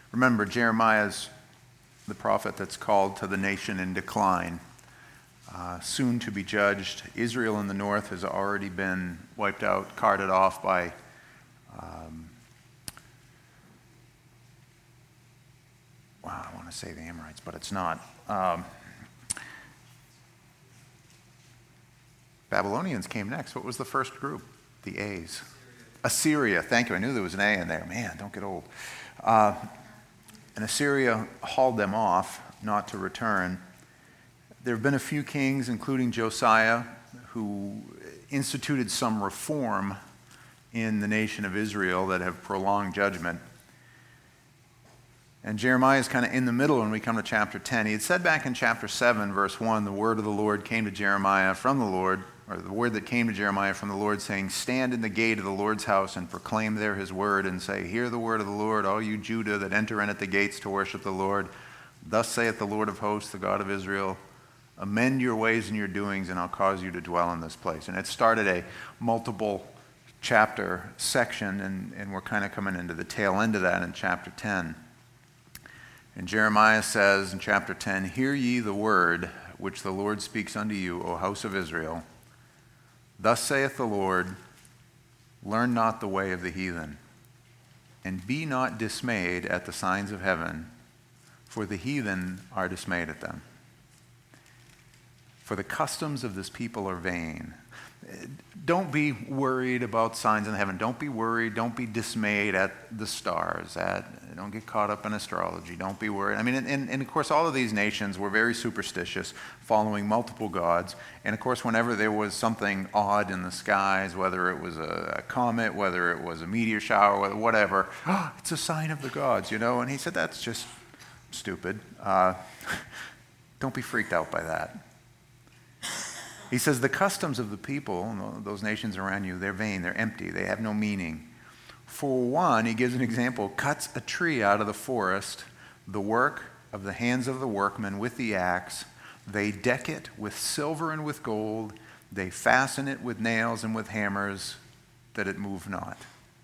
Remember, Jeremiah's the prophet that's called to the nation in decline, soon to be judged. Israel in the north has already been wiped out, carted off by I want to say the Amorites, but it's not. Babylonians came next. What was the first group? The A's. Assyria. Thank you. I knew there was an A in there. Man, don't get old. And Assyria hauled them off, not to return. There have been a few kings, including Josiah, who instituted some reform in the nation of Israel that have prolonged judgment. And Jeremiah is kind of in the middle when we come to chapter 10. He had said back in chapter 7, verse 1, the word of the Lord came to Jeremiah from the Lord, or the word that came to Jeremiah from the Lord, saying, stand in the gate of the Lord's house and proclaim there his word, and say, hear the word of the Lord, all you Judah that enter in at the gates to worship the Lord. Thus saith the Lord of hosts, the God of Israel, amend your ways and your doings, and I'll cause you to dwell in this place. And it started a multiple chapter section, and we're kind of coming into the tail end of that in chapter 10. And Jeremiah says in chapter 10, hear ye the word which the Lord speaks unto you, O house of Israel. Thus saith the Lord, learn not the way of the heathen, and be not dismayed at the signs of heaven, for the heathen are dismayed at them. For the customs of this people are vain. Don't be worried about signs in heaven. Don't be worried. Don't be dismayed at the stars. Don't get caught up in astrology. Don't be worried. I mean, and of course, all of these nations were very superstitious, following multiple gods. And of course, whenever there was something odd in the skies, whether it was a comet, whether it was a meteor shower, whatever, it's a sign of the gods, you know. And he said, that's just stupid. Don't be freaked out by that. He says, the customs of the people, those nations around you, they're vain, they're empty, they have no meaning. For one, he gives an example, cuts a tree out of the forest, the work of the hands of the workmen with the axe. They deck it with silver and with gold. They fasten it with nails and with hammers, that it move not.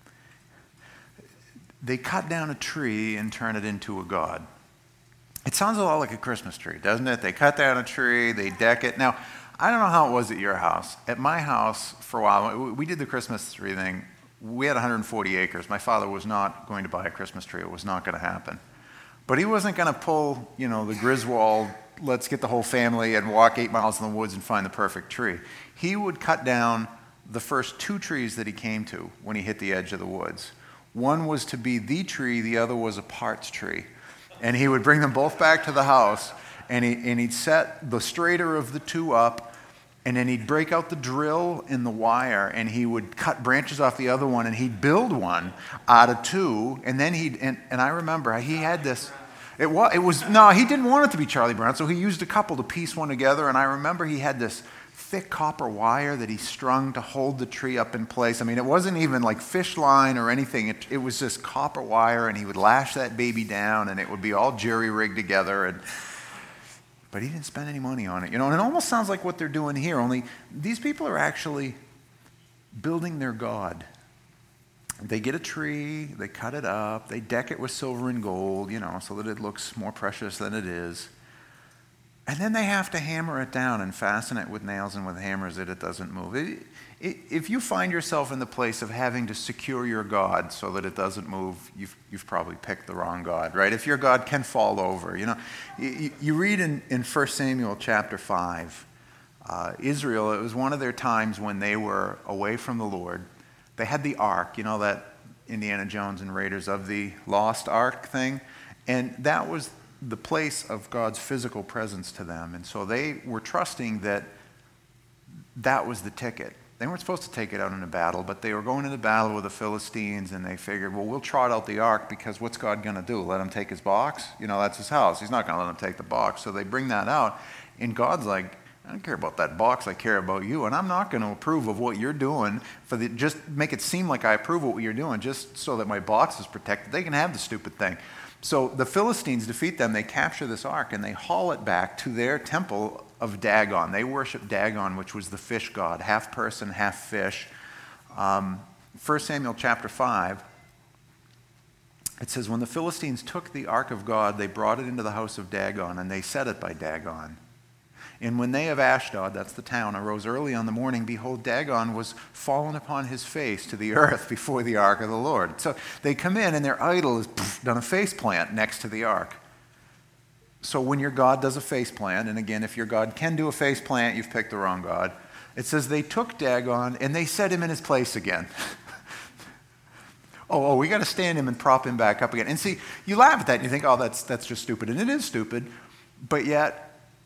They cut down a tree and turn it into a god. It sounds a lot like a Christmas tree, doesn't it? They cut down a tree, they deck it. Now, I don't know how it was at your house. At my house, for a while, we did the Christmas tree thing. We had 140 acres. My father was not going to buy a Christmas tree. It was not going to happen. But he wasn't going to pull, the Griswold, let's get the whole family and walk 8 miles in the woods and find the perfect tree. He would cut down the first 2 trees that he came to when he hit the edge of the woods. One was to be the tree, the other was a parts tree. And he would bring them both back to the house, and he'd set the straighter of the 2 up, and then he'd break out the drill in the wire, and he would cut branches off the other one, and he'd build one out of 2, and then and I remember he had this, he didn't want it to be Charlie Brown, so he used a couple to piece one together, and I remember he had this thick copper wire that he strung to hold the tree up in place. I mean, it wasn't even like fish line or anything. It was just copper wire, and he would lash that baby down, and it would be all jury-rigged together, but he didn't spend any money on it. And it almost sounds like what they're doing here, only these people are actually building their god. They get a tree, they cut it up, they deck it with silver and gold, so that it looks more precious than it is. And then they have to hammer it down and fasten it with nails and with hammers that it doesn't move. If you find yourself in the place of having to secure your God so that it doesn't move, you've probably picked the wrong God, right? If your God can fall over. You read in 1 Samuel chapter 5, Israel, it was one of their times when they were away from the Lord. They had the ark, that Indiana Jones and Raiders of the Lost Ark thing, and that was the place of God's physical presence to them. And so they were trusting that was the ticket. They weren't supposed to take it out in a battle, but they were going into battle with the Philistines, and they figured, well, we'll trot out the ark, because what's God going to do? Let him take his box? That's his house. He's not going to let him take the box. So they bring that out, and God's like, I don't care about that box. I care about you, and I'm not going to approve of what you're doing just make it seem like I approve of what you're doing, just so that my box is protected. They can have the stupid thing. So the Philistines defeat them. They capture this ark, and they haul it back to their temple of Dagon. They worship Dagon, which was the fish god, half person, half fish. 1 Samuel chapter 5, It says, when the Philistines took the ark of God, they brought it into the house of Dagon, and they set it by Dagon. And when they of Ashdod, that's the town, arose early on the morning, behold, Dagon was fallen upon his face to the earth before the ark of the Lord. So they come in, and their idol has done a face plant next to the ark. So when your God does a face plant, and again, if your God can do a face plant, you've picked the wrong God. It says they took Dagon, and they set him in his place again. we got to stand him and prop him back up again. And see, you laugh at that, and you think, that's just stupid. And it is stupid, but yet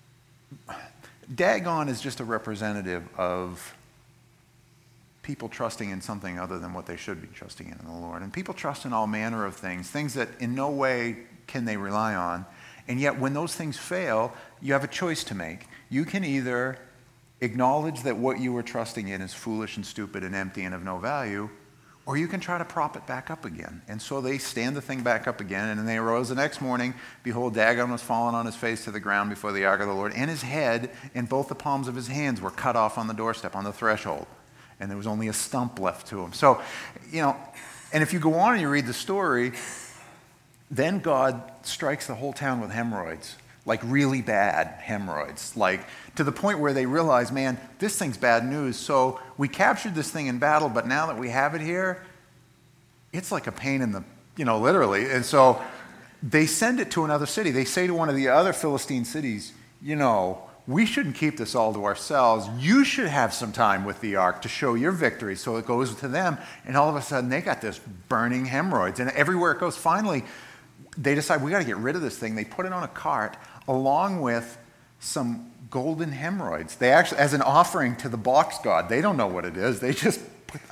Dagon is just a representative of people trusting in something other than what they should be trusting in the Lord. And people trust in all manner of things that in no way can they rely on. And yet when those things fail, you have a choice to make. You can either acknowledge that what you were trusting in is foolish and stupid and empty and of no value, or you can try to prop it back up again. And so they stand the thing back up again, and then they arose the next morning. Behold, Dagon was fallen on his face to the ground before the ark of the Lord, and his head and both the palms of his hands were cut off on the doorstep, on the threshold. And there was only a stump left to him. So, and if you go on and you read the story, then God strikes the whole town with hemorrhoids, like really bad hemorrhoids, like to the point where they realize, man, this thing's bad news. So we captured this thing in battle, but now that we have it here, it's like a pain in the, literally. And so they send it to another city. They say to one of the other Philistine cities, we shouldn't keep this all to ourselves. You should have some time with the ark to show your victory. So it goes to them, and all of a sudden they got this burning hemorrhoids. And everywhere it goes, finally, they decide, we got to get rid of this thing. They put it on a cart along with some golden hemorrhoids. They actually, as an offering to the box god, they don't know what it is. They just,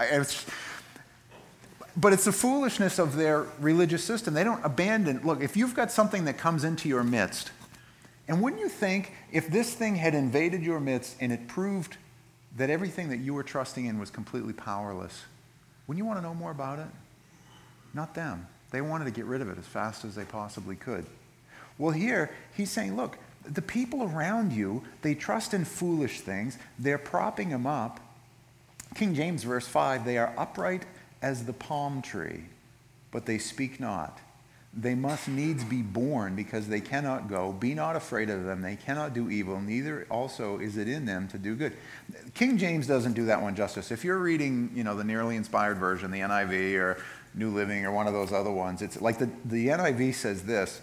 but it's the foolishness of their religious system. They don't abandon. Look, if you've got something that comes into your midst, and wouldn't you think if this thing had invaded your midst and it proved that everything that you were trusting in was completely powerless, wouldn't you want to know more about it? Not them. They wanted to get rid of it as fast as they possibly could. Well, here, he's saying, look, the people around you, they trust in foolish things. They're propping them up. King James, verse 5, they are upright as the palm tree, but they speak not. They must needs be born because they cannot go. Be not afraid of them. They cannot do evil. Neither also is it in them to do good. King James doesn't do that one justice. If you're reading, the nearly inspired version, the NIV or New Living or one of those other ones, it's like the NIV says this,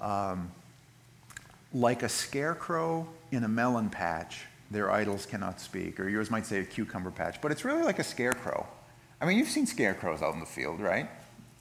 like a scarecrow in a melon patch, their idols cannot speak. Or yours might say a cucumber patch. But it's really like a scarecrow. I mean, you've seen scarecrows out in the field, right?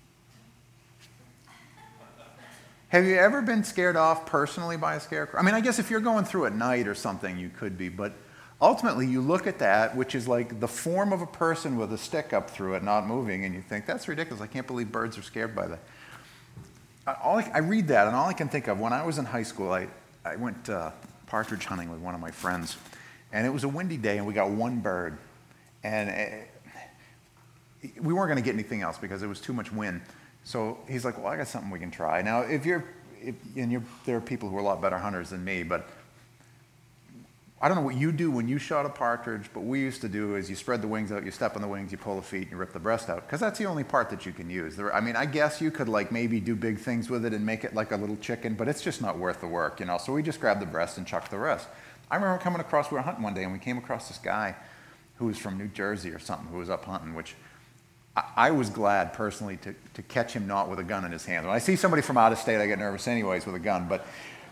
Have you ever been scared off personally by a scarecrow? I mean, I guess if you're going through at night or something, you could be. But ultimately, you look at that, which is like the form of a person with a stick up through it, not moving, and you think, that's ridiculous. I can't believe birds are scared by that. I read that, and all I can think of, when I was in high school, I went partridge hunting with one of my friends. And it was a windy day, and we got one bird. And we weren't going to get anything else because it was too much wind. So he's like, well, I got something we can try. Now, there are people who are a lot better hunters than me, but I don't know what you do when you shot a partridge, but what we used to do is you spread the wings out, you step on the wings, you pull the feet, and you rip the breast out, because that's the only part that you can use. I guess you could maybe do big things with it and make it like a little chicken, but it's just not worth the work, So we just grabbed the breast and chucked the rest. I remember we were hunting one day, and we came across this guy who was from New Jersey or something, who was up hunting, which I was glad personally to catch him not with a gun in his hand. When I see somebody from out of state, I get nervous anyways with a gun. But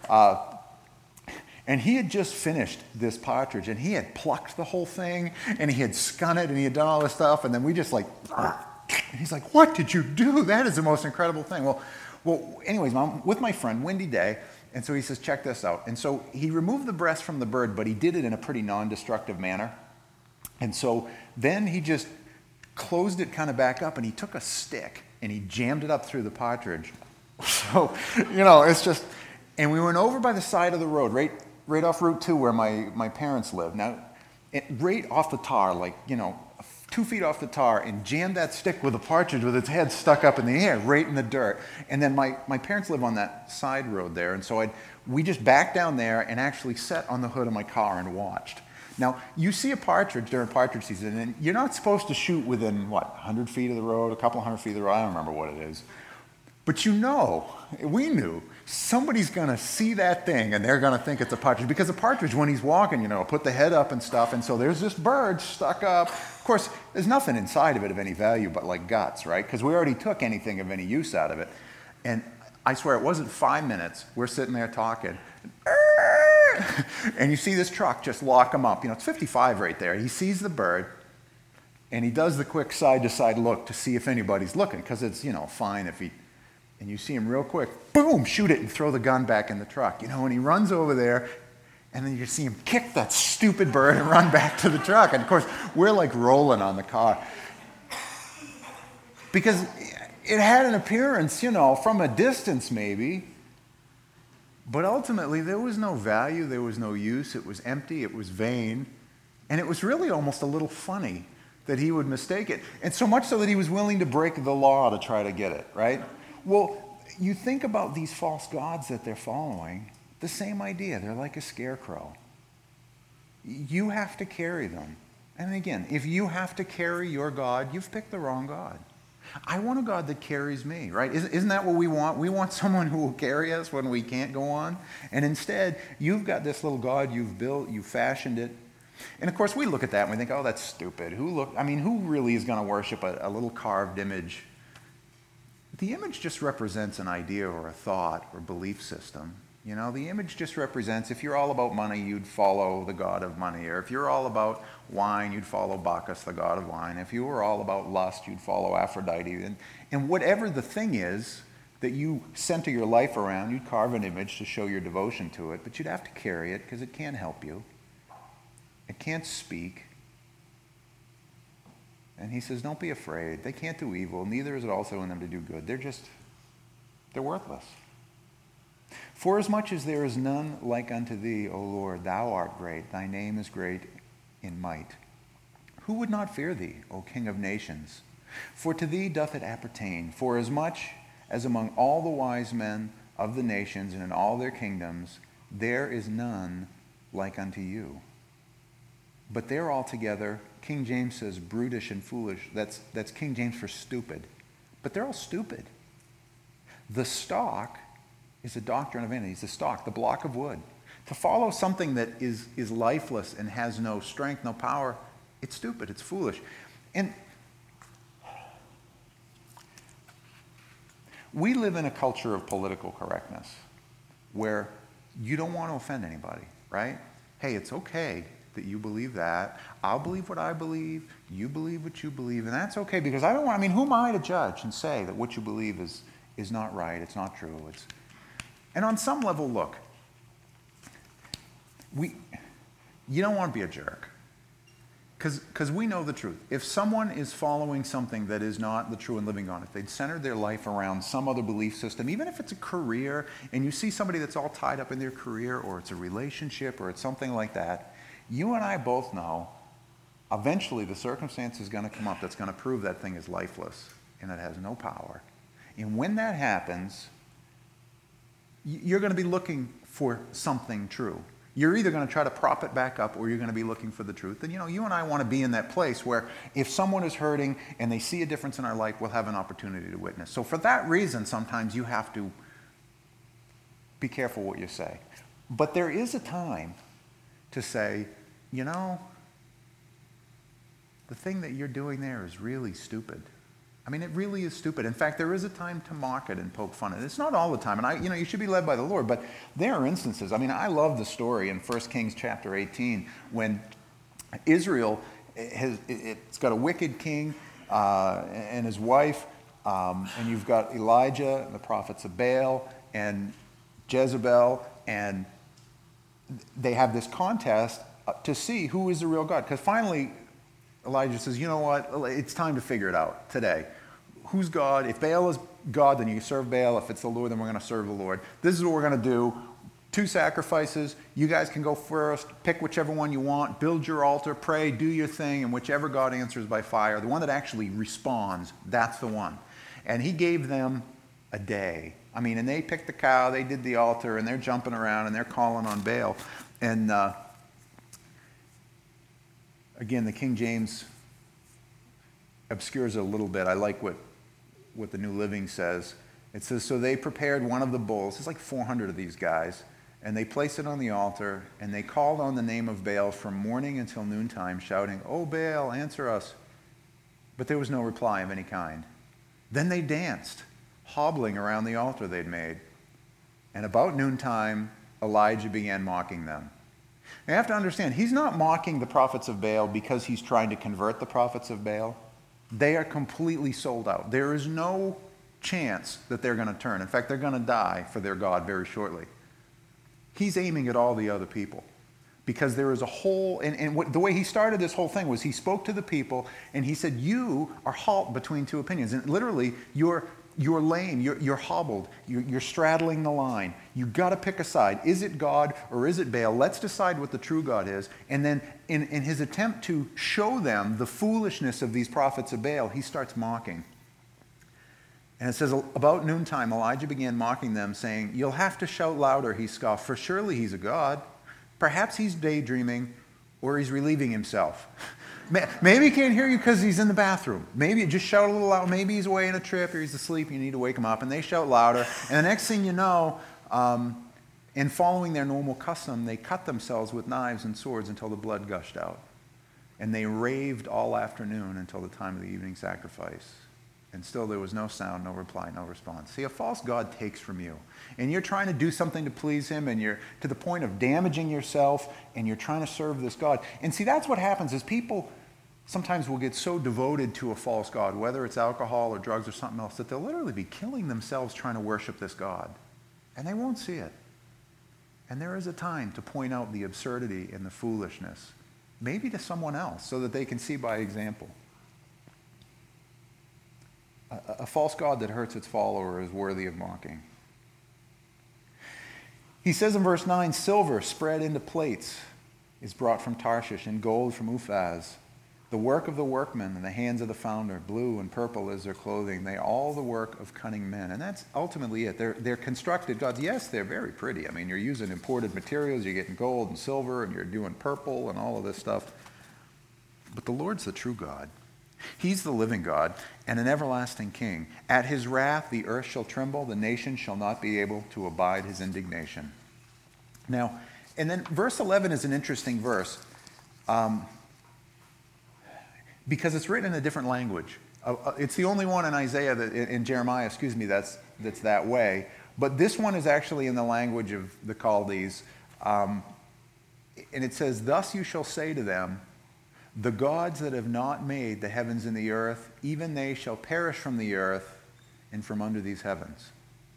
and he had just finished this partridge, and he had plucked the whole thing, and he had skun it, and he had done all this stuff, and then we just and he's like, "What did you do? That is the most incredible thing." Well, anyways, with my friend, windy day, and so he says, "Check this out." And so he removed the breast from the bird, but he did it in a pretty non-destructive manner. And so then he just closed it kind of back up, and he took a stick and he jammed it up through the partridge. So, it's just, and we went over by the side of the road, right off Route 2 where my parents live. Now, right off the tar, 2 feet off the tar, and jammed that stick with a partridge with its head stuck up in the air, right in the dirt. And then my parents live on that side road there, and so we just backed down there and actually sat on the hood of my car and watched. Now, you see a partridge during partridge season, and you're not supposed to shoot within, 100 feet of the road, a couple hundred feet of the road, I don't remember what it is. But we knew, somebody's going to see that thing and they're going to think it's a partridge. Because a partridge, when he's walking, put the head up and stuff. And so there's this bird stuck up. Of course, there's nothing inside of it of any value but like guts, right? Because we already took anything of any use out of it. And I swear, it wasn't 5 minutes. We're sitting there talking. And you see this truck just lock him up. It's 55 right there. He sees the bird. And he does the quick side-to-side look to see if anybody's looking. Because it's, fine if he... And you see him real quick, boom, shoot it and throw the gun back in the truck. And he runs over there, and then you see him kick that stupid bird and run back to the truck. And of course, we're like rolling on the car. Because it had an appearance, from a distance maybe, but ultimately there was no value, there was no use, it was empty, it was vain, and it was really almost a little funny that he would mistake it. And so much so that he was willing to break the law to try to get it, right? Well, you think about these false gods that they're following, the same idea. They're like a scarecrow. You have to carry them. And again, if you have to carry your God, you've picked the wrong God. I want a God that carries me, right? Isn't that what we want? We want someone who will carry us when we can't go on. And instead, you've got this little God you've built, you fashioned it. And of course, we look at that and we think, oh, that's stupid. Who really is going to worship a little carved image? The image just represents an idea or a thought or belief system. The image just represents, if you're all about money, you'd follow the god of money. Or if you're all about wine, you'd follow Bacchus, the god of wine. If you were all about lust, you'd follow Aphrodite. And whatever the thing is that you center your life around, you'd carve an image to show your devotion to it, but you'd have to carry it because it can't help you. It can't speak. And he says, don't be afraid. They can't do evil. Neither is it also in them to do good. They're worthless. For as much as there is none like unto thee, O Lord, thou art great. Thy name is great in might. Who would not fear thee, O King of nations? For to thee doth it appertain. For as much as among all the wise men of the nations and in all their kingdoms, there is none like unto you. But they're altogether, King James says brutish and foolish. That's King James for stupid. But they're all stupid. The stock is a doctrine of vanities. The stock, the block of wood. To follow something that is lifeless and has no strength, no power, it's stupid, it's foolish. And we live in a culture of political correctness where you don't want to offend anybody, right? Hey, it's okay that you believe that. I'll believe what I believe. You believe what you believe. And that's okay because who am I to judge and say that what you believe is not right, it's not true. And on some level, look, you don't want to be a jerk because we know the truth. If someone is following something that is not the true and living God, if they'd centered their life around some other belief system, even if it's a career, and you see somebody that's all tied up in their career, or it's a relationship, or it's something like that, you and I both know eventually the circumstance is going to come up that's going to prove that thing is lifeless and it has no power. And when that happens, you're going to be looking for something true. You're either going to try to prop it back up or you're going to be looking for the truth. And you and I want to be in that place where if someone is hurting and they see a difference in our life, we'll have an opportunity to witness. So for that reason, sometimes you have to be careful what you say. But there is a time to say, the thing that you're doing there is really stupid. It really is stupid. In fact, there is a time to mock it and poke fun at it. It's not all the time, and you should be led by the Lord, but there are instances. I love the story in 1 Kings chapter 18 when Israel, it's got a wicked king and his wife, and you've got Elijah and the prophets of Baal and Jezebel, and they have this contest to see who is the real God. Because finally, Elijah says, you know what? It's time to figure it out today. Who's God? If Baal is God, then you serve Baal. If it's the Lord, then we're going to serve the Lord. This is what we're going to do. 2 sacrifices. You guys can go first. Pick whichever one you want. Build your altar. Pray. Do your thing. And whichever God answers by fire, the one that actually responds, that's the one. And he gave them a day. And they picked the cow. They did the altar. And they're jumping around. And they're calling on Baal. And again, the King James obscures it a little bit. I like what the New Living says. It says, so they prepared one of the bulls. It's like 400 of these guys. And they placed it on the altar, and they called on the name of Baal from morning until noontime, shouting, "O Baal, answer us." But there was no reply of any kind. Then they danced, hobbling around the altar they'd made. And about noontime, Elijah began mocking them. You have to understand, he's not mocking the prophets of Baal because he's trying to convert the prophets of Baal. They are completely sold out. There is no chance that they're going to turn. In fact, they're going to die for their God very shortly. He's aiming at all the other people because there is a whole, the way he started this whole thing was he spoke to the people and he said, you are halt between two opinions. And literally, you're lame, you're hobbled, you're straddling the line. You've got to pick a side. Is it God or is it Baal? Let's decide what the true God is. And then in his attempt to show them the foolishness of these prophets of Baal, he starts mocking. And it says, about noontime, Elijah began mocking them, saying, "You'll have to shout louder," he scoffed, "for surely he's a god. Perhaps he's daydreaming or he's relieving himself." Maybe he can't hear you because he's in the bathroom. Maybe just shout a little loud. Maybe he's away on a trip or he's asleep. You need to wake him up. And they shout louder. And the next thing you know, in following their normal custom, they cut themselves with knives and swords until the blood gushed out. And they raved all afternoon until the time of the evening sacrifice. And still there was no sound, no reply, no response. See, a false god takes from you. And you're trying to do something to please him, and you're to the point of damaging yourself, and you're trying to serve this god. And see, that's what happens is people sometimes will get so devoted to a false god, whether it's alcohol or drugs or something else, that they'll literally be killing themselves trying to worship this god. And they won't see it. And there is a time to point out the absurdity and the foolishness, maybe to someone else, so that they can see by example. A false god that hurts its follower is worthy of mocking. He says in verse 9, "Silver spread into plates is brought from Tarshish, and gold from Uphaz. The work of the workmen and the hands of the founder, blue and purple is their clothing. They all the work of cunning men." And that's ultimately it. They're constructed gods. Yes, they're very pretty. I mean, you're using imported materials. You're getting gold and silver, and you're doing purple and all of this stuff. But the Lord's the true God. He's the living God and an everlasting king. At his wrath the earth shall tremble, the nations shall not be able to abide his indignation. Now, and then verse 11 is an interesting verse because it's written in a different language. It's the only one in Isaiah, in Jeremiah, that's that way. But this one is actually in the language of the Chaldees. And it says, "Thus you shall say to them, the gods that have not made the heavens and the earth, even they shall perish from the earth and from under these heavens."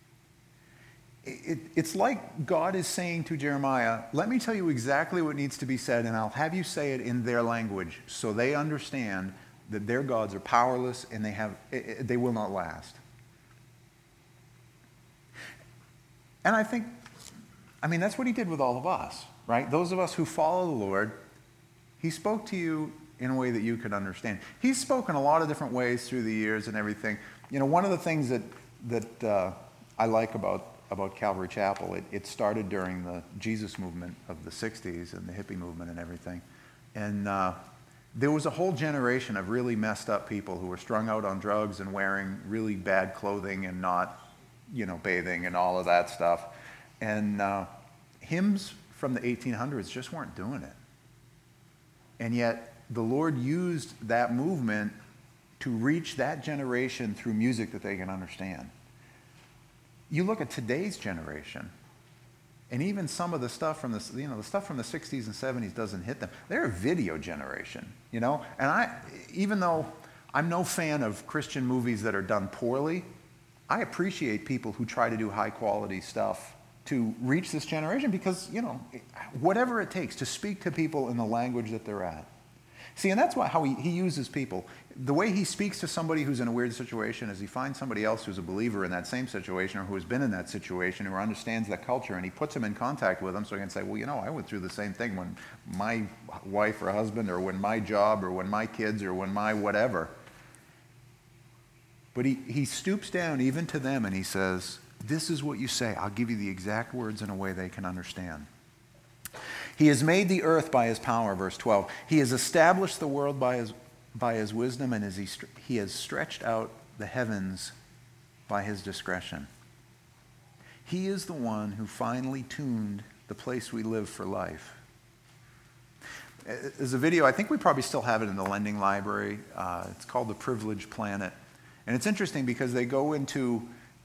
It's like God is saying to Jeremiah, let me tell you exactly what needs to be said, and I'll have you say it in their language so they understand that their gods are powerless and they will not last. And that's what he did with all of us, right? Those of us who follow the Lord, he spoke to you in a way that you could understand. He's spoken a lot of different ways through the years and everything. You know, one of the things that I like about Calvary Chapel, it started during the Jesus movement of the 60s and the hippie movement and everything. And there was a whole generation of really messed up people who were strung out on drugs and wearing really bad clothing and not, bathing and all of that stuff. And hymns from the 1800s just weren't doing it. And yet, the Lord used that movement to reach that generation through music that they can understand. You look at today's generation, and even some of the stuff from the stuff from the 60s and 70s doesn't hit them. They're a video generation, And even though I'm no fan of Christian movies that are done poorly, I appreciate people who try to do high quality stuff to reach this generation because, whatever it takes to speak to people in the language that they're at. See, and that's how he uses people. The way he speaks to somebody who's in a weird situation is he finds somebody else who's a believer in that same situation or who has been in that situation or understands that culture, and he puts them in contact with them so he can say, well, I went through the same thing when my wife or husband or when my job or when my kids or when my whatever. But he stoops down even to them and he says, this is what you say. I'll give you the exact words in a way they can understand. He has made the earth by his power, verse 12. He has established the world by his wisdom, and he has stretched out the heavens by his discretion. He is the one who finally tuned the place we live for life. There's a video, I think we probably still have it in the lending library. It's called The Privileged Planet. And it's interesting because they go into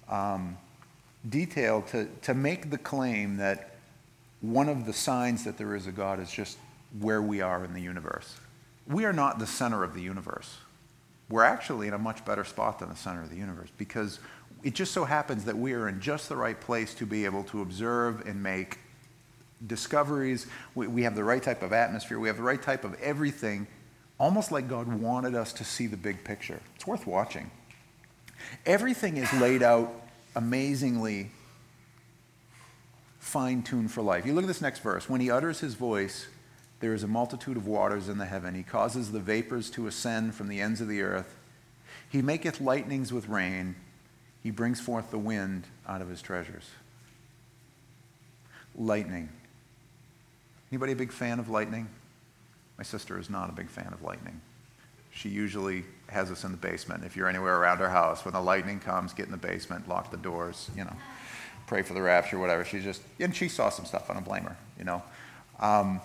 detail to make the claim that one of the signs that there is a God is just where we are in the universe. We are not the center of the universe. We're actually in a much better spot than the center of the universe because it just so happens that we are in just the right place to be able to observe and make discoveries. We have the right type of atmosphere. We have the right type of everything, almost like God wanted us to see the big picture. It's worth watching. Everything is laid out amazingly fine-tuned for life. You look at this next verse. When he utters his voice, there is a multitude of waters in the heaven. He causes the vapors to ascend from the ends of the earth. He maketh lightnings with rain. He brings forth the wind out of his treasures. Lightning. Anybody a big fan of lightning? My sister is not a big fan of lightning. She usually has us in the basement. If you're anywhere around her house, when the lightning comes, get in the basement, lock the doors, pray for the rapture, whatever. And she saw some stuff. I don't blame her,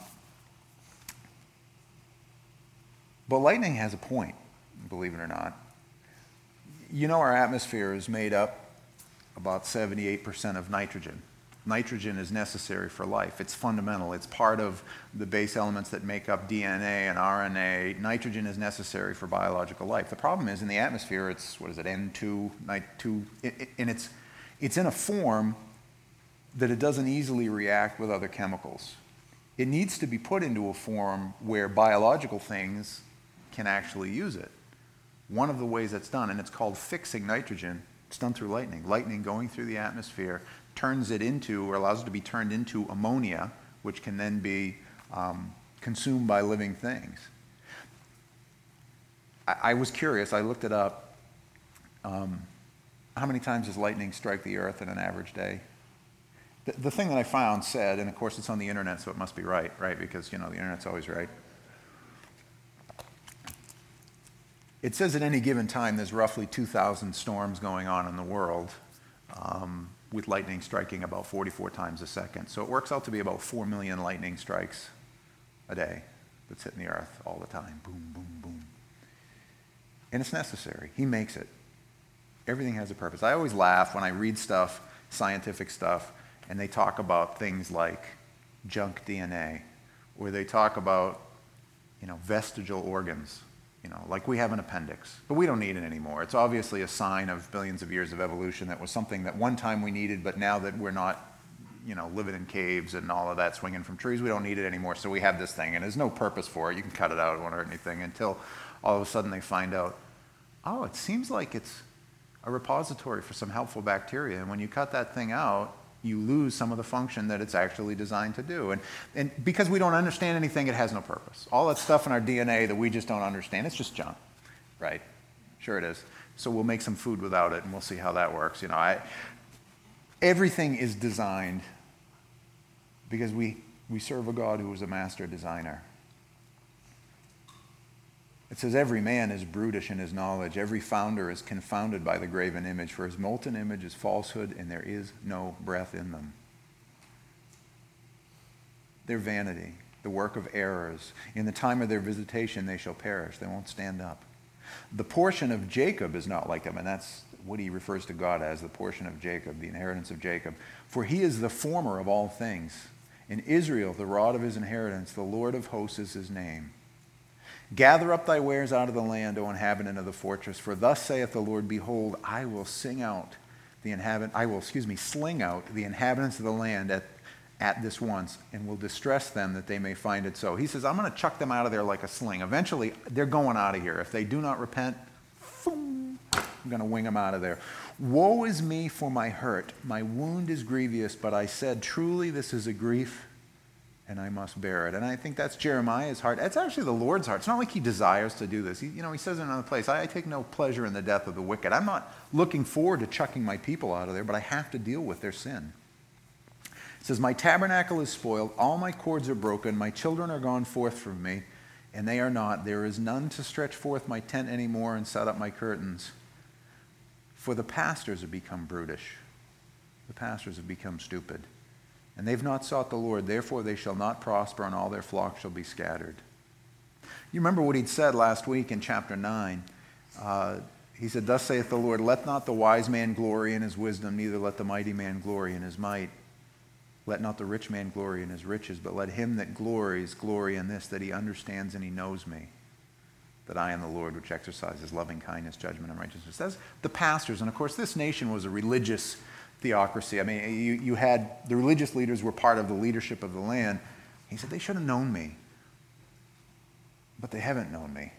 But lightning has a point, believe it or not. Our atmosphere is made up about 78% of nitrogen. Nitrogen is necessary for life. It's fundamental. It's part of the base elements that make up DNA and RNA. Nitrogen is necessary for biological life. The problem is in the atmosphere, it's, N2, Nit2, and it's in a form that it doesn't easily react with other chemicals. It needs to be put into a form where biological things can actually use it. One of the ways that's done, and it's called fixing nitrogen, it's done through lightning. Lightning going through the atmosphere turns it into, or allows it to be turned into ammonia, which can then be consumed by living things. I was curious, I looked it up. How many times does lightning strike the earth in an average day? The thing that I found said, and of course it's on the internet, so it must be right? Because, the internet's always right. It says at any given time there's roughly 2,000 storms going on in the world, with lightning striking about 44 times a second. So it works out to be about 4 million lightning strikes a day that's hitting the earth all the time. Boom, boom, boom. And it's necessary. He makes it. Everything has a purpose. I always laugh when I read stuff, scientific stuff, and they talk about things like junk DNA, or they talk about, vestigial organs. Like we have an appendix, but we don't need it anymore. It's obviously a sign of billions of years of evolution. That was something that one time we needed, but now that we're not, living in caves and all of that, swinging from trees, we don't need it anymore. So we have this thing, and there's no purpose for it. You can cut it out, it won't hurt anything, until all of a sudden they find out, oh, it seems like it's a repository for some helpful bacteria. And when you cut that thing out, you lose some of the function that it's actually designed to do. And because we don't understand anything, it has no purpose. All that stuff in our DNA that we just don't understand, it's just junk, right? Sure it is. So we'll make some food without it, and we'll see how that works. Everything is designed because we serve a God who is a master designer. It says, every man is brutish in his knowledge. Every founder is confounded by the graven image, for his molten image is falsehood, and there is no breath in them. They're vanity, the work of errors. In the time of their visitation they shall perish. They won't stand up. The portion of Jacob is not like them, and that's what he refers to God as, the portion of Jacob, the inheritance of Jacob. For he is the former of all things. In Israel, the rod of his inheritance, the Lord of hosts is his name. Gather up thy wares out of the land, O inhabitant of the fortress, for thus saith the Lord, behold, I will sling out the inhabitants of the land at this once, and will distress them that they may find it so. He says, I'm going to chuck them out of there like a sling. Eventually, they're going out of here. If they do not repent, boom, I'm going to wing them out of there. Woe is me for my hurt. My wound is grievous, but I said, truly this is a grief, and I must bear it. And I think that's Jeremiah's heart. It's actually the Lord's heart. It's not like he desires to do this. He says in another place, I take no pleasure in the death of the wicked. I'm not looking forward to chucking my people out of there, but I have to deal with their sin. It says, my tabernacle is spoiled. All my cords are broken. My children are gone forth from me, and they are not. There is none to stretch forth my tent anymore and set up my curtains. For the pastors have become brutish. The pastors have become stupid. And they've not sought the Lord. Therefore they shall not prosper, and all their flocks shall be scattered. You remember what he'd said last week in chapter 9. He said, Thus saith the Lord, let not the wise man glory in his wisdom, neither let the mighty man glory in his might. Let not the rich man glory in his riches, but let him that glories glory in this, that he understands and he knows me, that I am the Lord, which exercises loving kindness, judgment, and righteousness. That's the pastors. And of course, this nation was a religious theocracy. I mean, you had the religious leaders were part of the leadership of the land. He said, they should have known me, but they haven't known me.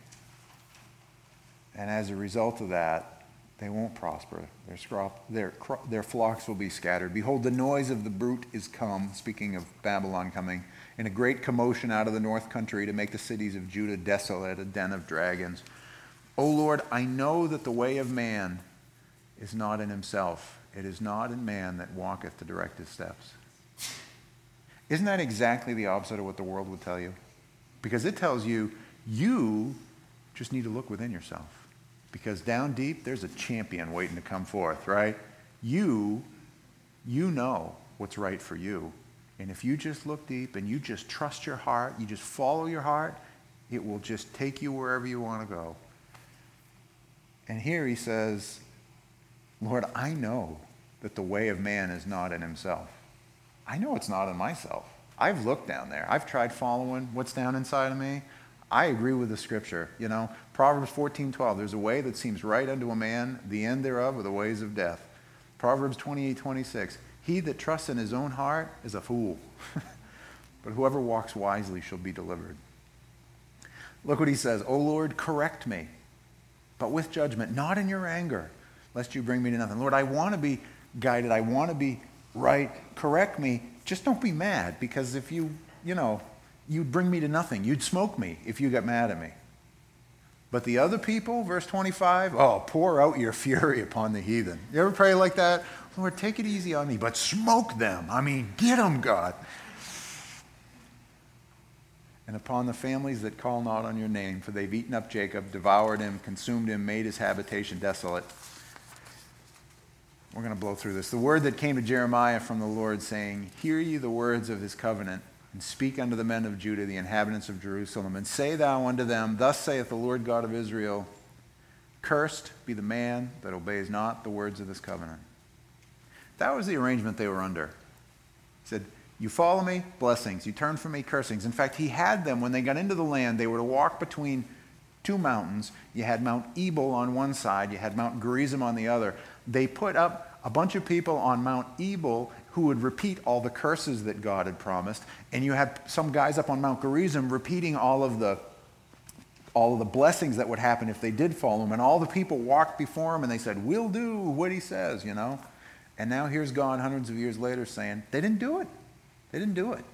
And as a result of that, they won't prosper. Their flocks will be scattered. Behold, the noise of the brute is come, speaking of Babylon coming, in a great commotion out of the north country to make the cities of Judah desolate, a den of dragons. O Lord, I know that the way of man is not in himself. It is not in man that walketh to direct his steps. Isn't that exactly the opposite of what the world would tell you? Because it tells you, you just need to look within yourself. Because down deep, there's a champion waiting to come forth, right? You know what's right for you. And if you just look deep and you just trust your heart, you just follow your heart, it will just take you wherever you want to go. And here he says, Lord, I know that the way of man is not in himself. I know it's not in myself. I've looked down there. I've tried following what's down inside of me. I agree with the scripture. You know, Proverbs 14:12, there's a way that seems right unto a man, the end thereof are the ways of death. Proverbs 28:26, he that trusts in his own heart is a fool, but whoever walks wisely shall be delivered. Look what he says, O Lord, correct me, but with judgment, not in your anger, lest you bring me to nothing. Lord, I want to be guided. I want to be right. Correct me. Just don't be mad, because if you'd bring me to nothing. You'd smoke me if you got mad at me. But the other people, verse 25, pour out your fury upon the heathen. You ever pray like that? Lord, take it easy on me, but smoke them. I mean, get them, God. And upon the families that call not on your name, for they've eaten up Jacob, devoured him, consumed him, made his habitation desolate. We're going to blow through this. The word that came to Jeremiah from the Lord, saying, hear ye the words of his covenant, and speak unto the men of Judah, the inhabitants of Jerusalem, and say thou unto them, Thus saith the Lord God of Israel, Cursed be the man that obeys not the words of this covenant. That was the arrangement they were under. He said, you follow me, blessings. You turn from me, cursings. In fact, he had them, when they got into the land, they were to walk between two mountains. You had Mount Ebal on one side, you had Mount Gerizim on the other. They put up a bunch of people on Mount Ebal who would repeat all the curses that God had promised, and you had some guys up on Mount Gerizim repeating all of the blessings that would happen if they did follow him. And all the people walked before him, and they said, we'll do what he says, you know. And now here's God hundreds of years later saying, they didn't do it. They didn't do it.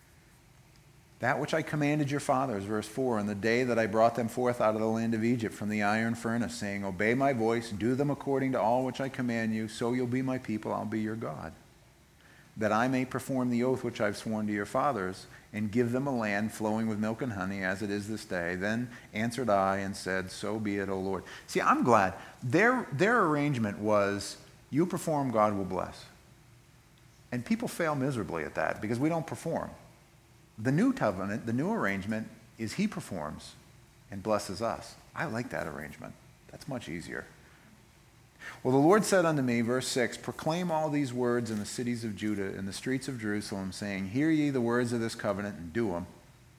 That which I commanded your fathers, verse 4, in the day that I brought them forth out of the land of Egypt from the iron furnace, saying, obey my voice, do them according to all which I command you, so you'll be my people, I'll be your God. That I may perform the oath which I've sworn to your fathers, and give them a land flowing with milk and honey, as it is this day. Then answered I and said, so be it, O Lord. See, I'm glad. Their arrangement was, you perform, God will bless. And people fail miserably at that, because we don't perform. The new covenant, the new arrangement, is he performs and blesses us. I like that arrangement. That's much easier. Well, the Lord said unto me, verse 6, proclaim all these words in the cities of Judah, in the streets of Jerusalem, saying, hear ye the words of this covenant, and do them.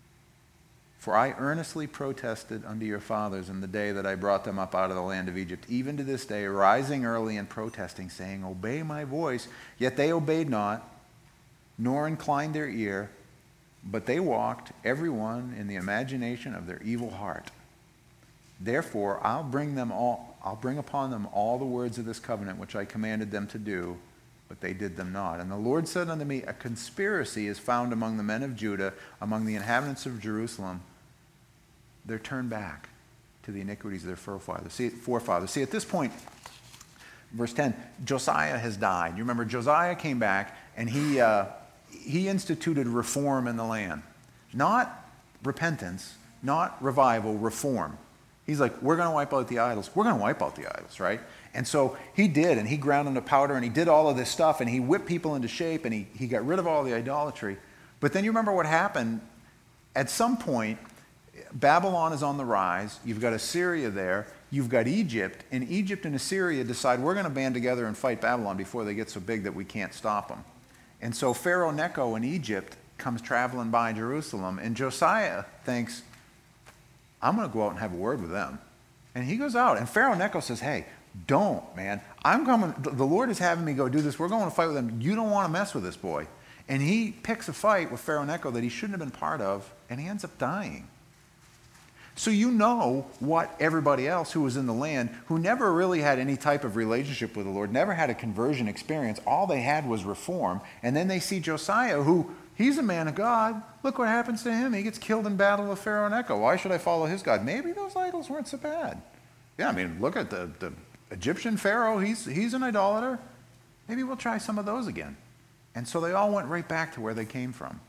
For I earnestly protested unto your fathers in the day that I brought them up out of the land of Egypt, even to this day, rising early and protesting, saying, obey my voice. Yet they obeyed not, nor inclined their ear, but they walked, every one, in the imagination of their evil heart. Therefore, I'll bring upon them all the words of this covenant which I commanded them to do, but they did them not. And the Lord said unto me, a conspiracy is found among the men of Judah, among the inhabitants of Jerusalem. They're turned back to the iniquities of their forefathers. See, at this point, verse 10, Josiah has died. You remember, Josiah came back, and he instituted reform in the land. Not repentance, not revival, reform. He's like, we're going to wipe out the idols. We're going to wipe out the idols, right? And so he did, and he ground into powder, and he did all of this stuff, and he whipped people into shape, and he got rid of all the idolatry. But then you remember what happened. At some point, Babylon is on the rise. You've got Assyria there. You've got Egypt, and Egypt and Assyria decide we're going to band together and fight Babylon before they get so big that we can't stop them. And so Pharaoh Necho in Egypt comes traveling by Jerusalem, and Josiah thinks, I'm going to go out and have a word with them. And he goes out, and Pharaoh Necho says, hey, don't, man. I'm coming. The Lord is having me go do this. We're going to fight with them. You don't want to mess with this boy. And he picks a fight with Pharaoh Necho that he shouldn't have been part of, and he ends up dying. So you know what everybody else who was in the land, who never really had any type of relationship with the Lord, never had a conversion experience, all they had was reform. And then they see Josiah, who, he's a man of God. Look what happens to him. He gets killed in battle with Pharaoh Necho. Why should I follow his God? Maybe those idols weren't so bad. Yeah, I mean, look at the Egyptian Pharaoh. He's an idolater. Maybe we'll try some of those again. And so they all went right back to where they came from.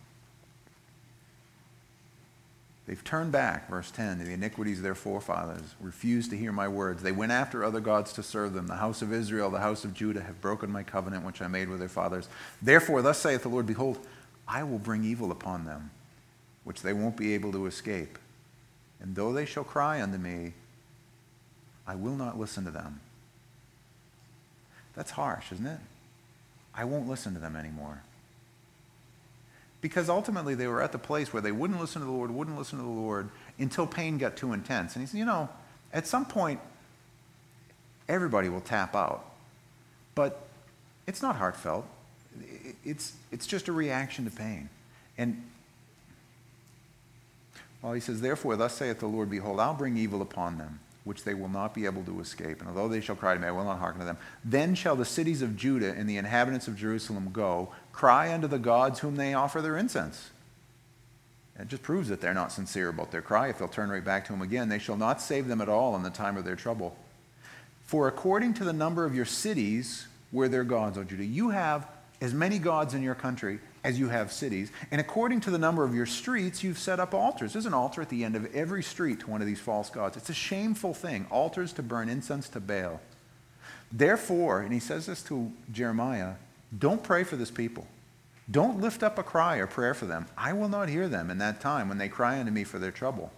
They've turned back, verse 10, to the iniquities of their forefathers, refused to hear my words. They went after other gods to serve them. The house of Israel, the house of Judah have broken my covenant which I made with their fathers. Therefore, thus saith the Lord, behold, I will bring evil upon them, which they won't be able to escape. And though they shall cry unto me, I will not listen to them. That's harsh, isn't it? I won't listen to them anymore. Because ultimately they were at the place where they wouldn't listen to the Lord, until pain got too intense. And he said, at some point, everybody will tap out. But it's not heartfelt. It's just a reaction to pain. And he says, therefore, thus saith the Lord, behold, I'll bring evil upon them, which they will not be able to escape. And although they shall cry to me, I will not hearken to them. Then shall the cities of Judah and the inhabitants of Jerusalem go, cry unto the gods whom they offer their incense. It just proves that they're not sincere about their cry. If they'll turn right back to him again, they shall not save them at all in the time of their trouble. For according to the number of your cities were their gods, O Judah, you have as many gods in your country as you have cities. And according to the number of your streets, you've set up altars. There's an altar at the end of every street to one of these false gods. It's a shameful thing, altars to burn incense to Baal. Therefore, and he says this to Jeremiah, don't pray for this people. Don't lift up a cry or prayer for them. I will not hear them in that time when they cry unto me for their trouble.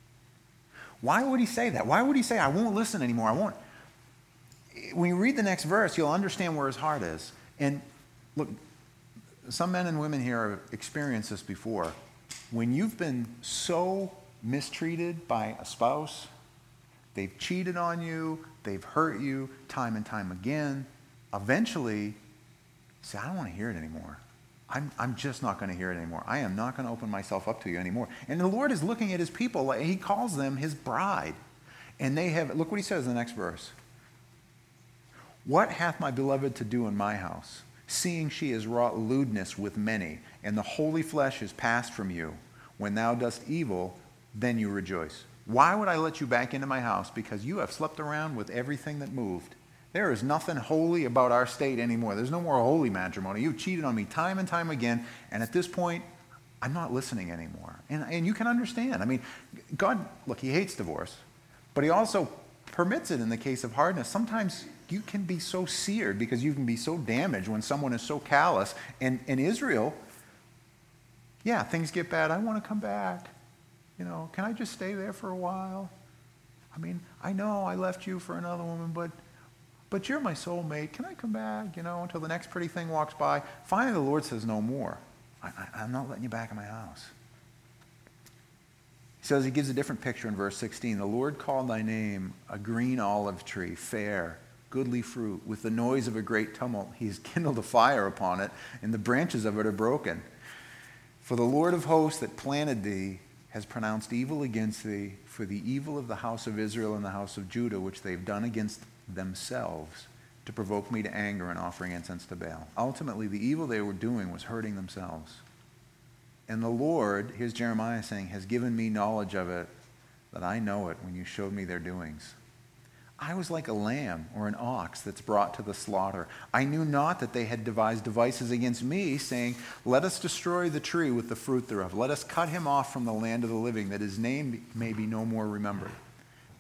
Why would he say that? Why would he say, I won't listen anymore? I won't. When you read the next verse, you'll understand where his heart is. And look, some men and women here have experienced this before. When you've been so mistreated by a spouse, they've cheated on you, they've hurt you time and time again, eventually you say, I don't want to hear it anymore. I'm just not going to hear it anymore. I am not going to open myself up to you anymore. And the Lord is looking at his people. He calls them his bride. And they have, look what he says in the next verse. What hath my beloved to do in my house, seeing she has wrought lewdness with many, and the holy flesh is passed from you? When thou dost evil, then you rejoice. Why would I let you back into my house? Because you have slept around with everything that moved. There is nothing holy about our state anymore. There's no more holy matrimony. You've cheated on me time and time again, and at this point, I'm not listening anymore. And you can understand. I mean, God, look, he hates divorce, but he also permits it in the case of hardness. Sometimes you can be so seared because you can be so damaged when someone is so callous. And in Israel, yeah, things get bad. I want to come back. Can I just stay there for a while? I mean, I know I left you for another woman, but you're my soulmate. Can I come back, until the next pretty thing walks by? Finally, the Lord says, no more. I'm not letting you back in my house. He says, he gives a different picture in verse 16. The Lord called thy name a green olive tree, fair, goodly fruit. With the noise of a great tumult, he has kindled a fire upon it, and the branches of it are broken. For the Lord of hosts that planted thee has pronounced evil against thee for the evil of the house of Israel and the house of Judah, which they've done against themselves, to provoke me to anger and offering incense to Baal. Ultimately, the evil they were doing was hurting themselves. And the Lord, here's Jeremiah saying, has given me knowledge of it, that I know it when you showed me their doings. I was like a lamb or an ox that's brought to the slaughter. I knew not that they had devised devices against me, saying, let us destroy the tree with the fruit thereof. Let us cut him off from the land of the living, that his name may be no more remembered.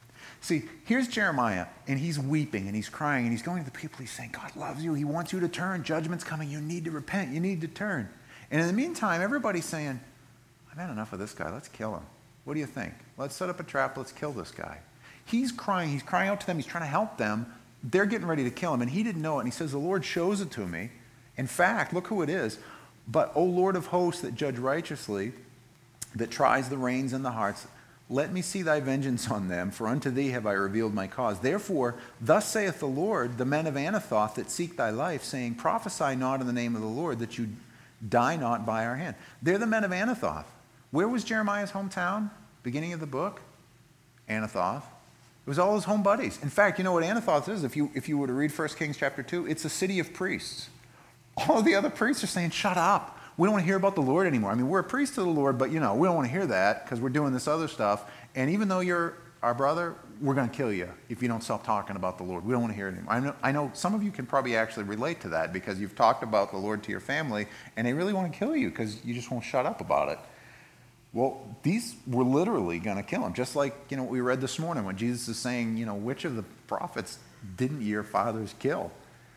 See, here's Jeremiah, and he's weeping, and he's crying, and he's going to the people. He's saying, God loves you. He wants you to turn. Judgment's coming. You need to repent. You need to turn. And in the meantime, everybody's saying, I've had enough of this guy. Let's kill him. What do you think? Let's set up a trap. Let's kill this guy. He's crying. He's crying out to them. He's trying to help them. They're getting ready to kill him, and he didn't know it. And he says, the Lord shows it to me. In fact, look who it is. But, O Lord of hosts, that judge righteously, that tries the reins and the hearts, let me see thy vengeance on them, for unto thee have I revealed my cause. Therefore, thus saith the Lord, the men of Anathoth that seek thy life, saying, prophesy not in the name of the Lord, that you die not by our hand. They're the men of Anathoth. Where was Jeremiah's hometown? Beginning of the book? Anathoth. It was all his home buddies. In fact, you know what Anathoth is? If you were to read 1 Kings chapter 2, it's a city of priests. All of the other priests are saying, shut up. We don't want to hear about the Lord anymore. I mean, we're a priest to the Lord, but, we don't want to hear that because we're doing this other stuff. And even though you're our brother, we're going to kill you if you don't stop talking about the Lord. We don't want to hear it anymore. I know some of you can probably actually relate to that because you've talked about the Lord to your family, and they really want to kill you because you just won't shut up about it. Well, these were literally going to kill him, just like, what we read this morning when Jesus is saying, which of the prophets didn't your fathers kill?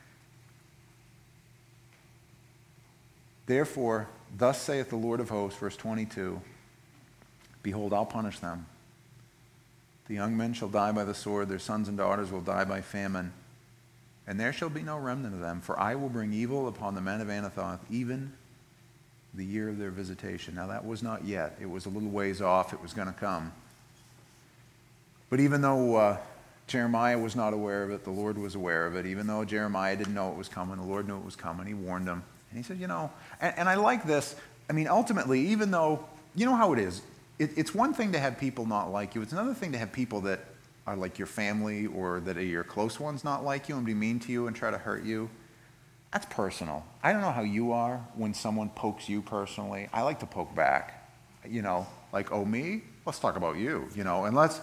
Therefore, thus saith the Lord of hosts, verse 22, behold, I'll punish them. The young men shall die by the sword, their sons and daughters will die by famine, and there shall be no remnant of them, for I will bring evil upon the men of Anathoth, even the year of their visitation. Now that was not yet. It was a little ways off. It was going to come. But even though Jeremiah was not aware of it, the Lord was aware of it. Even though Jeremiah didn't know it was coming, the Lord knew it was coming. He warned him. And he said, and I like this. I mean, ultimately, even though, you know how it is. It's one thing to have people not like you. It's another thing to have people that are like your family or that are your close ones not like you and be mean to you and try to hurt you. That's personal. I don't know how you are when someone pokes you personally. I like to poke back. Like, oh, me? Let's talk about you, and let's...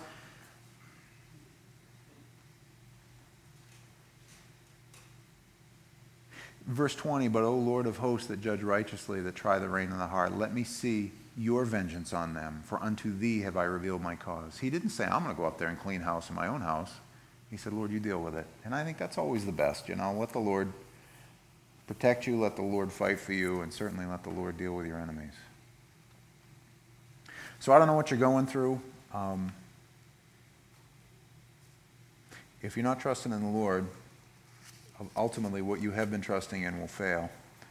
Verse 20, but O Lord of hosts that judge righteously, that try the rein and the heart, let me see your vengeance on them, for unto thee have I revealed my cause. He didn't say, I'm going to go up there and clean house in my own house. He said, Lord, you deal with it. And I think that's always the best, let the Lord protect you, let the Lord fight for you, and certainly let the Lord deal with your enemies. So I don't know what you're going through. If you're not trusting in the Lord, ultimately what you have been trusting in will fail.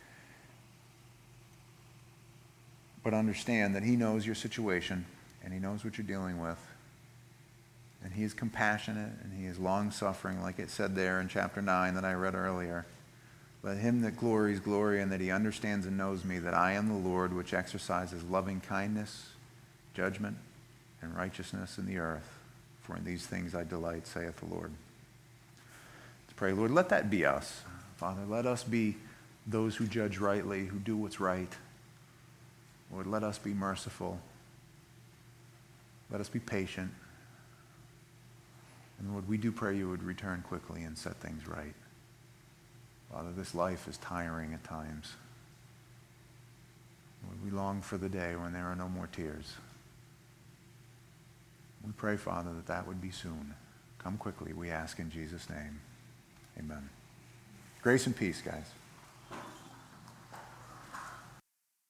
But understand that he knows your situation, and he knows what you're dealing with. And he is compassionate, and he is long-suffering, like it said there in chapter 9 that I read earlier. Let him that glories glory, and that he understands and knows me, that I am the Lord, which exercises loving kindness, judgment, and righteousness in the earth. For in these things I delight, saith the Lord. Pray, Lord, let that be us. Father, let us be those who judge rightly, who do what's right. Lord, let us be merciful. Let us be patient. And Lord, we do pray you would return quickly and set things right. Father, this life is tiring at times. Lord, we long for the day when there are no more tears. We pray, Father, that would be soon. Come quickly, we ask in Jesus' name. Amen. Grace and peace, guys.